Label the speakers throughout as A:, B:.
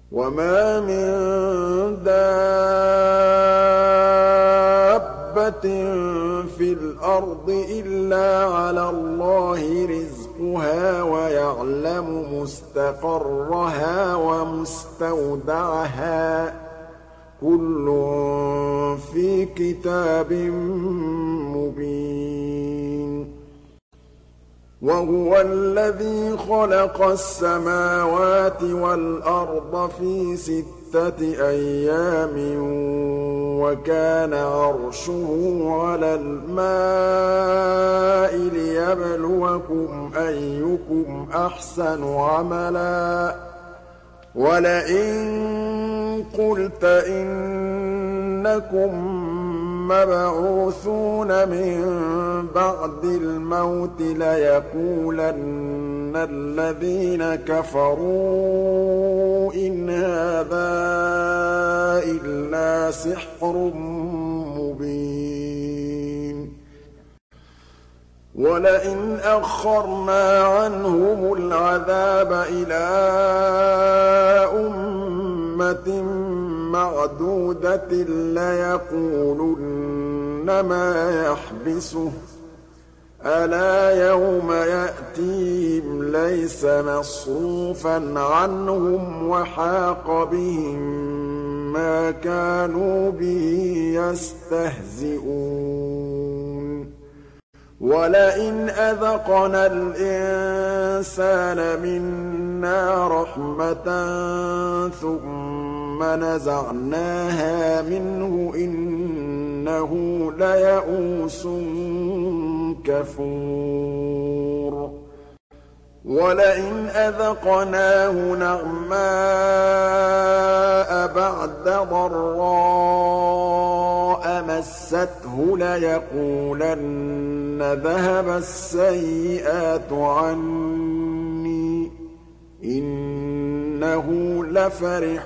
A: وَمَا مِن دَابَّةٍ فِي الْأَرْضِ إِلَّا عَلَى اللَّهِ رِزْقُهَا وَيَعْلَمُ مُسْتَقَرَّهَا وَمُسْتَوْدَعَهَا ۚ كُلٌّ فِي كِتَابٍ مُّبِينٍ وَهُوَ الَّذِي خَلَقَ السَّمَاوَاتِ وَالْأَرْضَ فِي 6 أَيَّامٍ وَكَانَ عَرْشُهُ عَلَى الْمَاءِ لِيَبْلُوَكُمْ أَيُّكُمْ أَحْسَنُ عَمَلًا ۗ وَلَئِن قُلْتَ إِنَّكُم مَّبْعُوثُونَ مِن بَعْدِ الْمَوْتِ لَيَقُولَنَّ الَّذِينَ كَفَرُوا إِنْ هَٰذَا إِلَّا سِحْرٌ مُّبِينٌ وَلَئِنْ أَخَّرْنَا عَنْهُمُ الْعَذَابَ إِلَىٰ أُمَّةٍ مَّعْدُودَةٍ لَّيَقُولُنَّ مَا يَحْبِسُهُ ۗ أَلَا يَوْمَ يَأْتِيهِمْ لَيْسَ مَصْرُوفًا عَنْهُمْ وَحَاقَ بِهِم مَّا كَانُوا بِهِ يَسْتَهْزِئُونَ وَلَئِنْ أَذَقْنَا الْإِنسَانَ مِنَّا رَحْمَةً ثُمَّ نَزَعْنَاهَا مِنْهُ إِنَّهُ لَيَئُوسٌ كَفُورٌ وَلَئِنْ أَذَقْنَاهُ نَعْمَاءَ بَعْدَ ضَرَّاءَ مَسَّتْهُ لَيَقُولَنَّ ذَهَبَ السَّيِّئَاتُ عَنِّي ۚ إِنَّهُ لَفَرِحٌ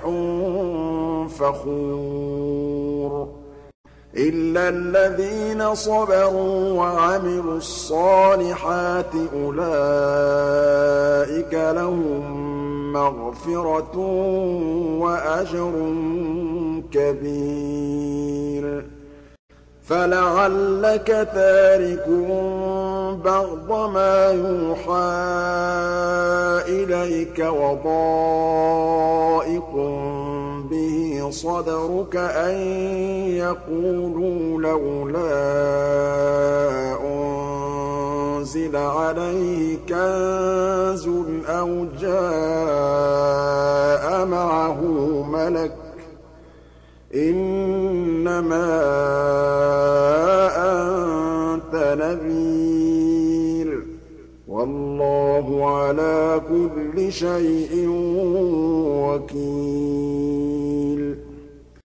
A: فَخُورٌ إِلَّا الَّذِينَ صَبَرُوا وَعَمِلُوا الصَّالِحَاتِ أُولَٰئِكَ لَهُم مَّغْفِرَةٌ وَأَجْرٌ كَبِيرٌ فَلَعَلَّكَ تَارِكٌ بَعْضَ مَا يُوحَىٰ إِلَيْكَ وَضَائِقٌ بِهِ صَدْرُكَ أَن يَقُولُوا لَوْلَا أُنزِلَ عَلَيْهِ كَنزٌ أَوْ جَاءَ مَعَهُ مَلَكٌ ۚ إِنَّمَا أَنتَ نَذِيرٌ ۚ وَاللَّهُ عَلَىٰ كُلِّ شَيْءٍ وَكِيلٌ